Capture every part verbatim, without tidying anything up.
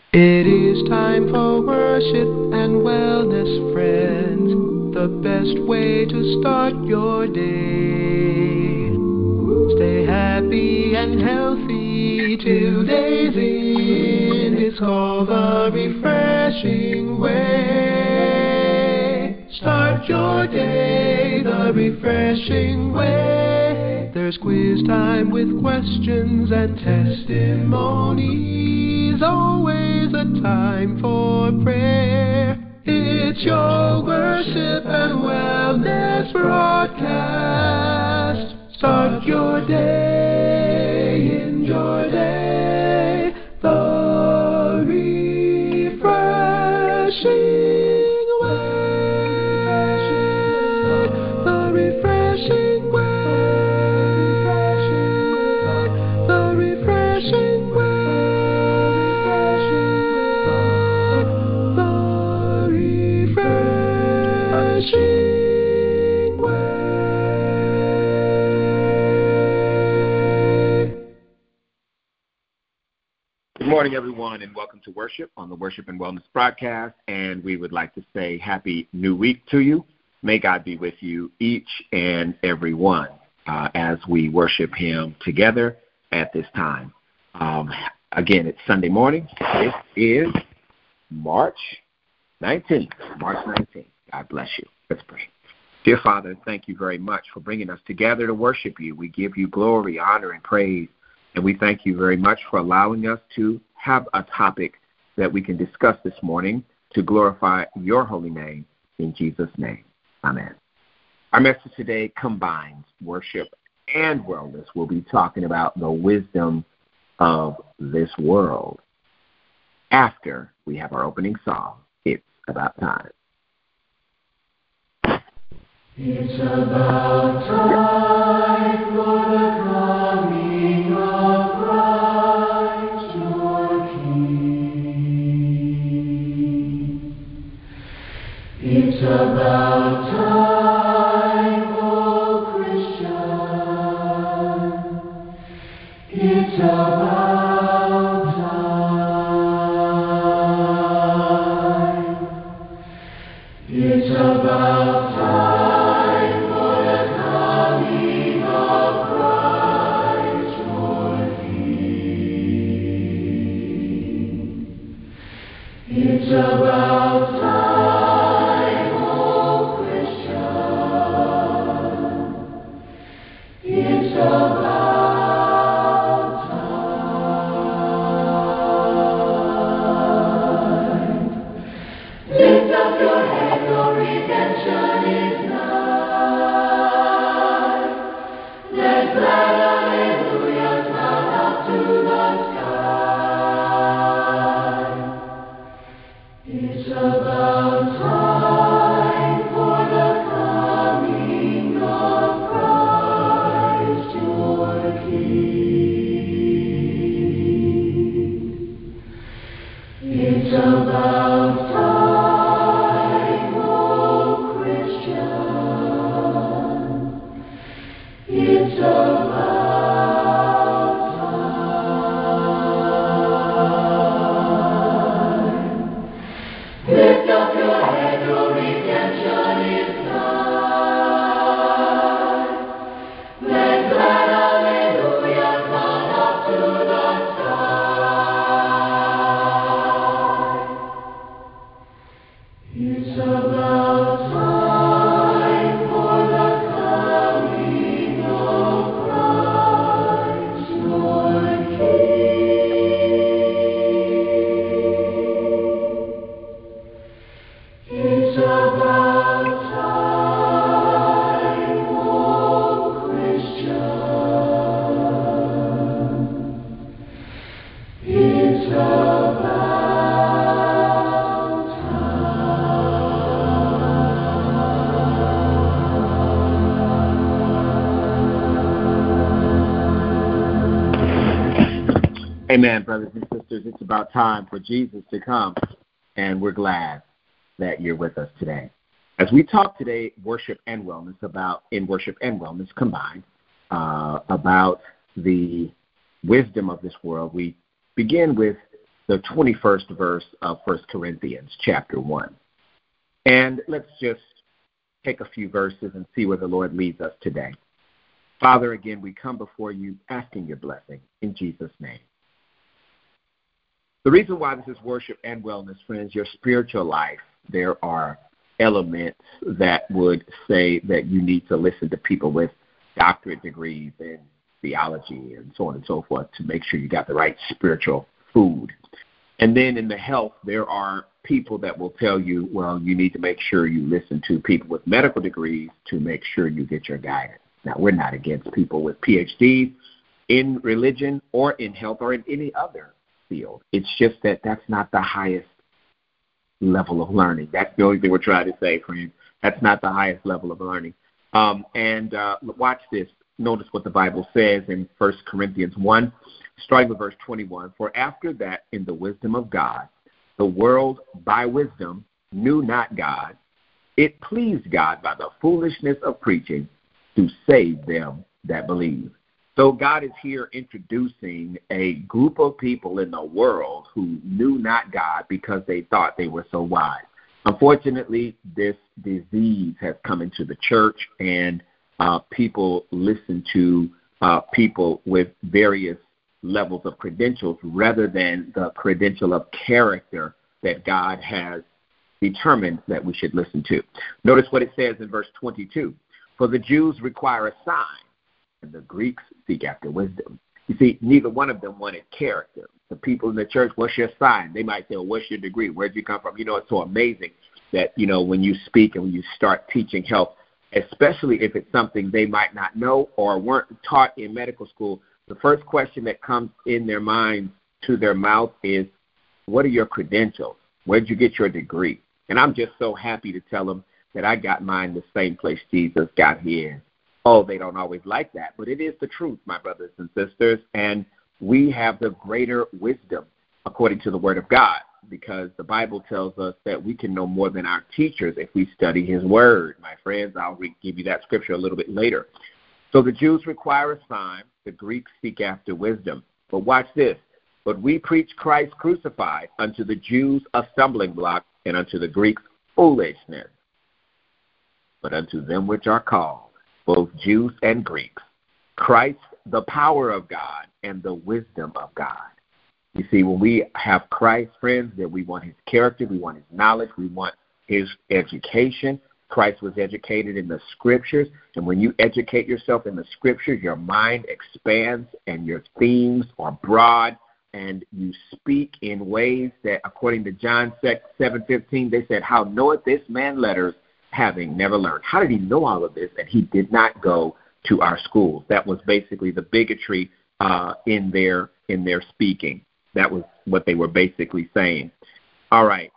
It is time for worship and wellness, friends. The best way to start your day. Stay happy and healthy. Today's in is called the refreshing way. Start your day the refreshing way. There's quiz time with questions and testimonies. Always a time for prayer. It's your worship and wellness broadcast. Start your day, in your day, the refreshing way, the refreshing way, the refreshing way, the refreshing Good morning, everyone, and welcome to Worship on the Worship and Wellness broadcast. And we would like to say Happy New Week to you. May God be with you, each and every one, uh, as we worship Him together at this time. Um, again, it's Sunday morning. This is March nineteenth. March nineteenth. God bless you. Let's pray. Dear Father, thank you very much for bringing us together to worship you. We give you glory, honor, and praise. And we thank you very much for allowing us to have a topic that we can discuss this morning to glorify your holy name in Jesus' name. Amen. Our message today combines worship and wellness. We'll be talking about the wisdom of this world after we have our opening song, It's About Time. It's about time for the coming of Christ your King. It's about time, oh Christian. It's about time. It's about time. It's about time, oh Christian. It's about time. Lift up your head, your redemption is nigh. Let glad hallelujahs mount up to the sky. It's about time for the coming of Christ your King. It's about time, oh Christian. It's about time. Lift up your head, your redemption is nigh. Let glad hallelujahs mount up to the sky. It's about time for the coming of Christ your King. It's about time, oh Christian. It's about Amen, brothers and sisters. It's about time for Jesus to come, and we're glad that you're with us today. As we talk today, worship and wellness, about in worship and wellness combined, uh, about the wisdom of this world, we begin with the twenty-first verse of First Corinthians chapter one. And let's just take a few verses and see where the Lord leads us today. Father, again, we come before you asking your blessing in Jesus' name. The reason why this is worship and wellness, friends, your spiritual life, there are elements that would say that you need to listen to people with doctorate degrees in theology and so on and so forth to make sure you got the right spiritual food. And then in the health, there are people that will tell you, well, you need to make sure you listen to people with medical degrees to make sure you get your guidance. Now, we're not against people with P H Ds in religion or in health or in any other field. It's just that that's not the highest level of learning. That's the only thing we're trying to say, friends. That's not the highest level of learning. Um, and uh, watch this. Notice what the Bible says in First Corinthians one, starting with verse twenty-one. For after that, in the wisdom of God, the world by wisdom knew not God. It pleased God by the foolishness of preaching to save them that believe. So God is here introducing a group of people in the world who knew not God because they thought they were so wise. Unfortunately, this disease has come into the church, and uh, people listen to uh, people with various levels of credentials rather than the credential of character that God has determined that we should listen to. Notice what it says in verse twenty-two. For the Jews require a sign, and the Greeks seek after wisdom. You see, neither one of them wanted character. The people in the church, what's your sign? They might say, well, what's your degree? Where'd you come from? You know, it's so amazing that, you know, when you speak and when you start teaching health, especially if it's something they might not know or weren't taught in medical school, the first question that comes in their minds to their mouth is, what are your credentials? Where'd you get your degree? And I'm just so happy to tell them that I got mine the same place Jesus got his. Oh, they don't always like that, but it is the truth, my brothers and sisters, and we have the greater wisdom according to the Word of God, because the Bible tells us that we can know more than our teachers if we study His Word. My friends, I'll re- give you that scripture a little bit later. So the Jews require a sign, the Greeks seek after wisdom. But watch this. But we preach Christ crucified, unto the Jews a stumbling block, and unto the Greeks foolishness. But unto them which are called, both Jews and Greeks, Christ, the power of God and the wisdom of God. You see, when we have Christ, friends, that we want his character, we want his knowledge, we want his education. Christ was educated in the scriptures, and when you educate yourself in the scriptures, your mind expands and your themes are broad, and you speak in ways that, according to John seven fifteen, they said, how knoweth this man letters, having never learned? How did he know all of this? And he did not go to our schools. That was basically the bigotry uh, in their in their speaking. That was what they were basically saying. All right.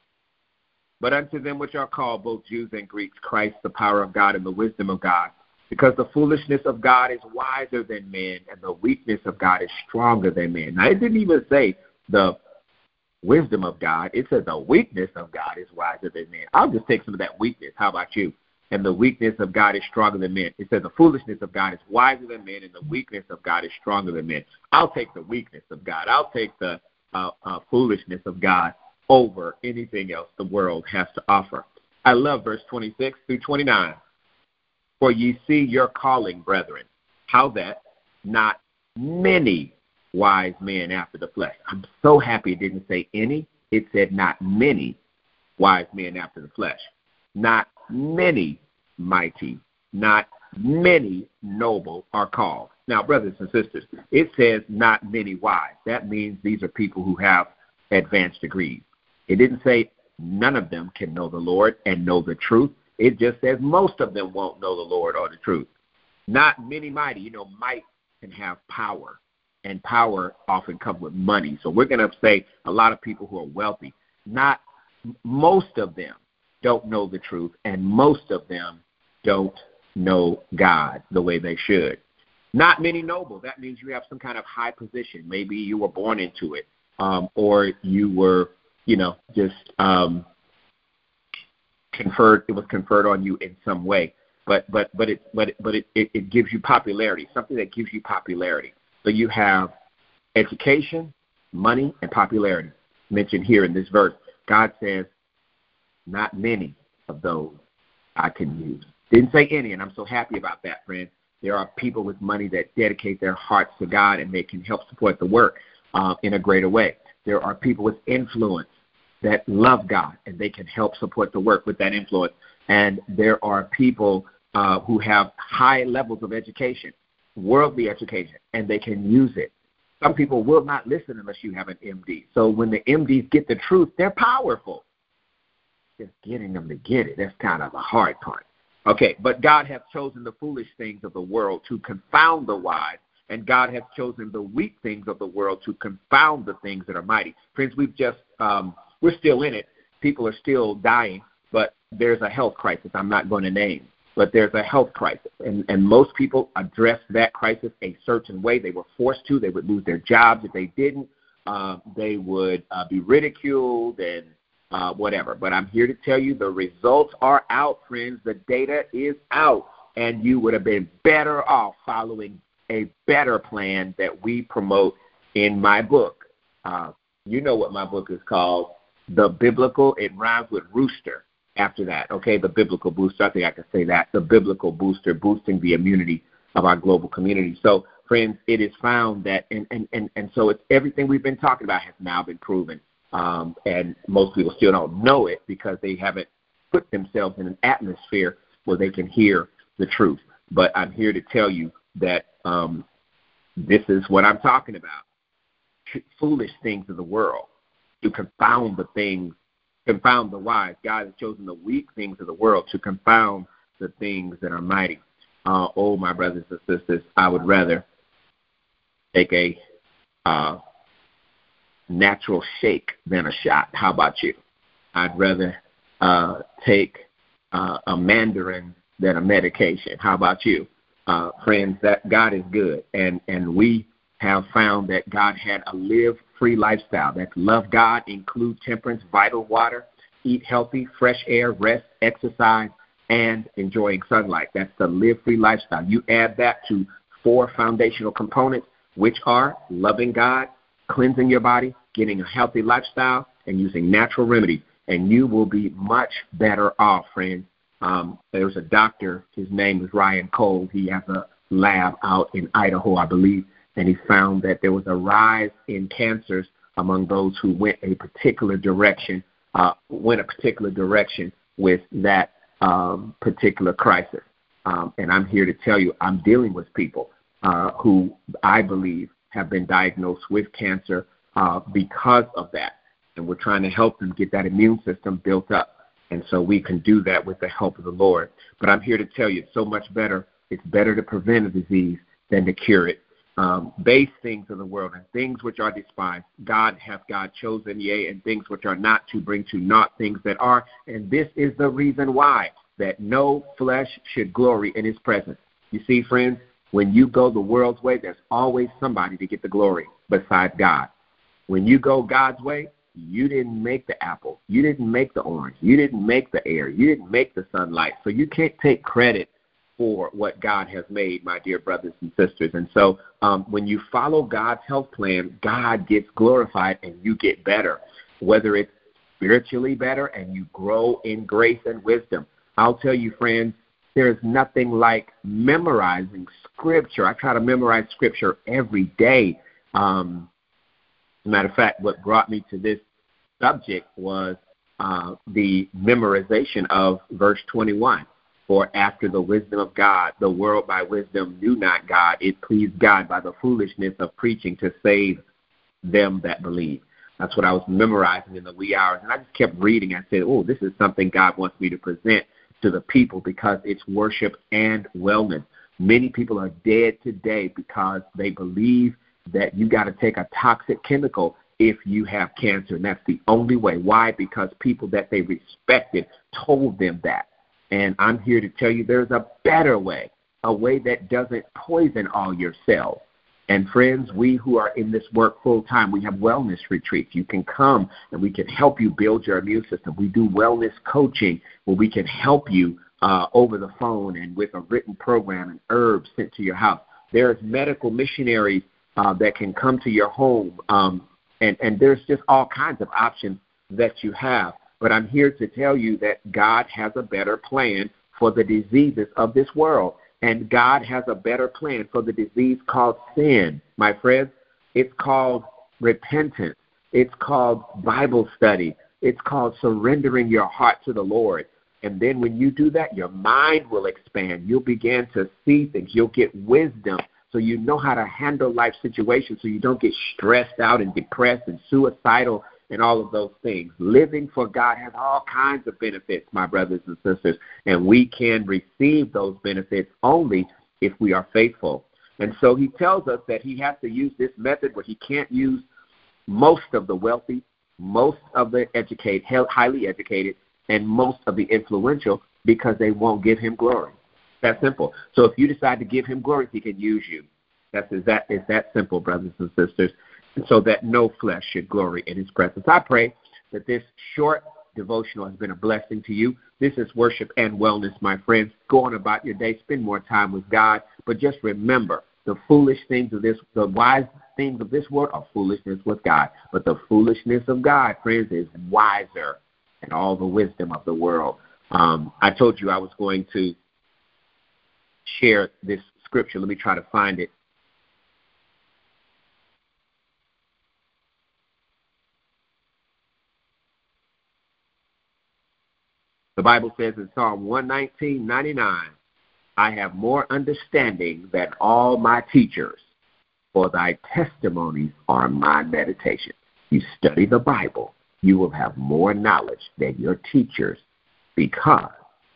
But unto them which are called, both Jews and Greeks, Christ, the power of God and the wisdom of God, because the foolishness of God is wiser than men, and the weakness of God is stronger than men. Now, it didn't even say the wisdom of God. It says the weakness of God is wiser than men. I'll just take some of that weakness. How about you? And the weakness of God is stronger than men. It says the foolishness of God is wiser than men, and the weakness of God is stronger than men. I'll take the weakness of God. I'll take the uh, uh, foolishness of God over anything else the world has to offer. I love verse twenty-six through twenty-nine. For ye see your calling, brethren, how that not many wise men after the flesh. I'm so happy it didn't say any. It said not many wise men after the flesh. Not many mighty, not many noble are called. Now, brothers and sisters, it says not many wise. That means these are people who have advanced degrees. It didn't say none of them can know the Lord and know the truth. It just says most of them won't know the Lord or the truth. Not many mighty. You know, might can have power, and power often comes with money. So we're going to say a lot of people who are wealthy. Not most of them don't know the truth, and most of them don't know God the way they should. Not many noble. That means you have some kind of high position. Maybe you were born into it, um, or you were, you know, just um, conferred. It was conferred on you in some way. But but but it but it, but it, it, it gives you popularity. Something that gives you popularity. So you have education, money and popularity mentioned here in this verse. God says, not many of those I can use. Didn't say any, and I'm so happy about that, friends. There are people with money that dedicate their hearts to God, and they can help support the work uh, in a greater way. There are people with influence that love God, and they can help support the work with that influence. And there are people uh, who have high levels of education, worldly education, and they can use it. Some people will not listen unless you have an M D. So when the M Ds get the truth, they're powerful. Just getting them to get it, that's kind of the hard part. Okay, but God hath chosen the foolish things of the world to confound the wise, and God hath chosen the weak things of the world to confound the things that are mighty. Friends, we've just, um, we're still in it. People are still dying, but there's a health crisis I'm not going to name. But there's a health crisis, and, and most people address that crisis a certain way. They were forced to. They would lose their jobs if they didn't. Uh, they would uh, be ridiculed and uh, whatever. But I'm here to tell you the results are out, friends. The data is out, and you would have been better off following a better plan that we promote in my book. Uh, you know what my book is called, The Biblical, it rhymes with rooster. After that, okay, the biblical booster, I think I can say that, the biblical booster, boosting the immunity of our global community. So, friends, it is found that, and, and, and, and so it's everything we've been talking about has now been proven, um, and most people still don't know it because they haven't put themselves in an atmosphere where they can hear the truth. But I'm here to tell you that um, this is what I'm talking about, foolish things of the world, to confound the things confound the wise. God has chosen the weak things of the world to confound the things that are mighty. Uh, oh, my brothers and sisters, I would rather take a uh, natural shake than a shot. How about you? I'd rather uh, take uh, a Mandarin than a medication. How about you? Uh, friends, that God is good, and, and we have found that God had a live-free lifestyle. That's love God, include temperance, vital water, eat healthy, fresh air, rest, exercise, and enjoying sunlight. That's the live-free lifestyle. You add that to four foundational components, which are loving God, cleansing your body, getting a healthy lifestyle, and using natural remedies, and you will be much better off, friends. Um, there was a doctor, his name is Ryan Cole. He has a lab out in Idaho, I believe, and he found that there was a rise in cancers among those who went a particular direction, uh, went a particular direction with that um, particular crisis. Um, and I'm here to tell you, I'm dealing with people uh, who I believe have been diagnosed with cancer uh, because of that. And we're trying to help them get that immune system built up. And so we can do that with the help of the Lord. But I'm here to tell you, it's so much better. It's better to prevent a disease than to cure it. Um, base things of the world and things which are despised, God hath God chosen, yea, and things which are not, to bring to naught things that are. And this is the reason why, that no flesh should glory in his presence. You see, friends, when you go the world's way, there's always somebody to get the glory besides God. When you go God's way, you didn't make the apple. You didn't make the orange. You didn't make the air. You didn't make the sunlight. So you can't take credit for what God has made, my dear brothers and sisters. And so um, when you follow God's health plan, God gets glorified and you get better, whether it's spiritually better and you grow in grace and wisdom. I'll tell you, friends, there's nothing like memorizing Scripture. I try to memorize Scripture every day. Um, as a matter of fact, what brought me to this subject was uh, the memorization of verse twenty-one. For after the wisdom of God, the world by wisdom knew not God. It pleased God by the foolishness of preaching to save them that believe. That's what I was memorizing in the wee hours. And I just kept reading. I said, oh, this is something God wants me to present to the people because it's worship and wellness. Many people are dead today because they believe that you got to take a toxic chemical if you have cancer. And that's the only way. Why? Because people that they respected told them that. And I'm here to tell you there's a better way, a way that doesn't poison all your cells. And friends, we who are in this work full time, we have wellness retreats. You can come and we can help you build your immune system. We do wellness coaching where we can help you uh, over the phone and with a written program and herbs sent to your house. There's medical missionaries uh, that can come to your home um, And, and there's just all kinds of options that you have. But I'm here to tell you that God has a better plan for the diseases of this world. And God has a better plan for the disease called sin. My friends, it's called repentance. It's called Bible study. It's called surrendering your heart to the Lord. And then when you do that, your mind will expand. You'll begin to see things. You'll get wisdom so you know how to handle life situations so you don't get stressed out and depressed and suicidal and all of those things. Living for God has all kinds of benefits, my brothers and sisters, and we can receive those benefits only if we are faithful. And so he tells us that he has to use this method where he can't use most of the wealthy, most of the educated, highly educated, and most of the influential because they won't give him glory. That simple. So if you decide to give him glory, he can use you. That's that is that simple, brothers and sisters, and so that no flesh should glory in his presence. I pray that this short devotional has been a blessing to you. This is Worship and Wellness, my friends. Go on about your day. Spend more time with God. But just remember, the foolish things of this, the wise things of this world are foolishness with God. But the foolishness of God, friends, is wiser than all the wisdom of the world. Um, I told you I was going to share this scripture. Let me try to find it. The Bible says in Psalm one nineteen, ninety-nine, I have more understanding than all my teachers, for thy testimonies are my meditation. You study the Bible, you will have more knowledge than your teachers because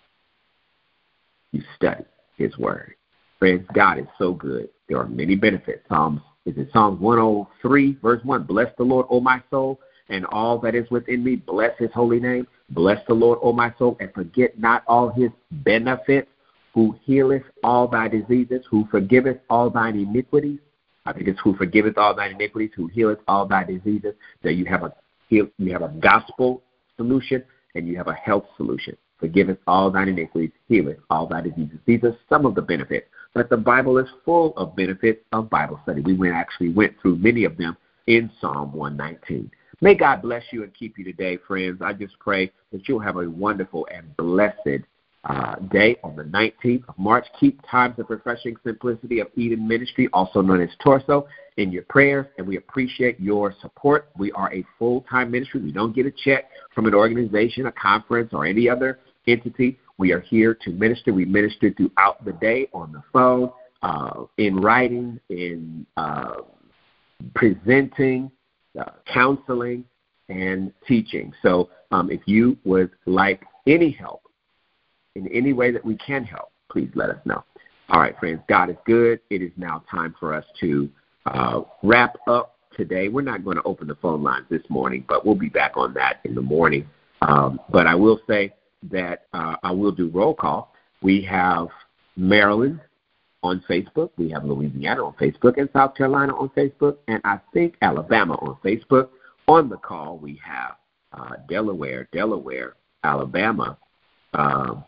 you study his word. Friends, God is so good. There are many benefits. Psalms, is it Psalms one oh three, verse one? Bless the Lord, O my soul, and all that is within me. Bless his holy name. Bless the Lord, O my soul, and forget not all his benefits, who healeth all thy diseases, who forgiveth all thine iniquities. I think it's who forgiveth all thine iniquities, who healeth all thy diseases. There you have a you have a gospel solution and you have a health solution. Forgiveth all thine iniquities, healeth all thy diseases. These are some of the benefits. But the Bible is full of benefits of Bible study. We went, actually went through many of them in Psalm one nineteen. May God bless you and keep you today, friends. I just pray that you'll have a wonderful and blessed uh, day on the nineteenth of March. Keep Times of Refreshing Simplicity of Eden Ministry, also known as Torso, in your prayers, and we appreciate your support. We are a full-time ministry. We don't get a check from an organization, a conference, or any other entity. We are here to minister. We minister throughout the day on the phone, uh, in writing, in uh, presenting, Uh, counseling, and teaching. So um, if you would like any help in any way that we can help, please let us know. All right, friends, God is good. It is now time for us to uh, wrap up today. We're not going to open the phone lines this morning, but we'll be back on that in the morning. Um, but I will say that uh, I will do roll call. We have Maryland on Facebook. We have Louisiana on Facebook and South Carolina on Facebook, and I think Alabama on Facebook. On the call, we have uh, Delaware, Delaware, Alabama. Um,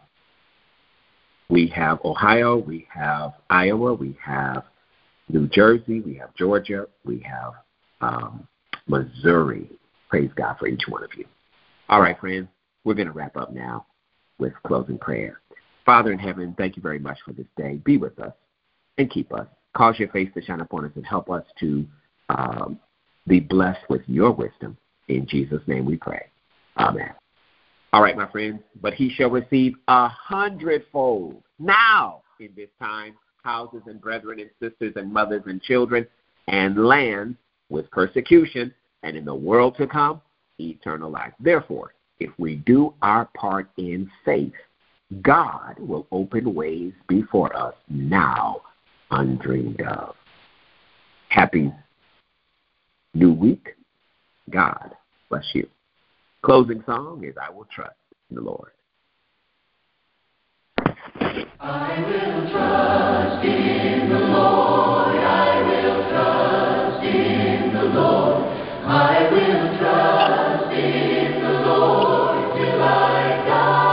we have Ohio. We have Iowa. We have New Jersey. We have Georgia. We have um, Missouri. Praise God for each one of you. All right, friends, we're going to wrap up now with closing prayer. Father in heaven, thank you very much for this day. Be with us and keep us. Cause your face to shine upon us and help us to um, be blessed with your wisdom. In Jesus' name we pray. Amen. All right, my friends, but he shall receive a hundredfold now in this time, houses and brethren and sisters and mothers and children and lands with persecution, and in the world to come, eternal life. Therefore, if we do our part in faith, God will open ways before us now undreamed of. Happy new week. God bless you. Closing song is I Will Trust in the Lord. I will trust in the Lord. I will trust in the Lord. I will trust in the Lord till I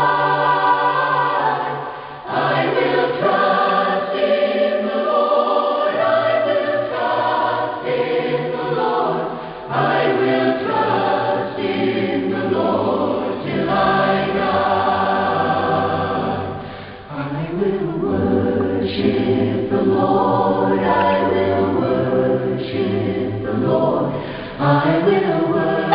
die. I will trust in the Lord. I will trust in the Lord. I worship the Lord. I will worship the Lord. I will worship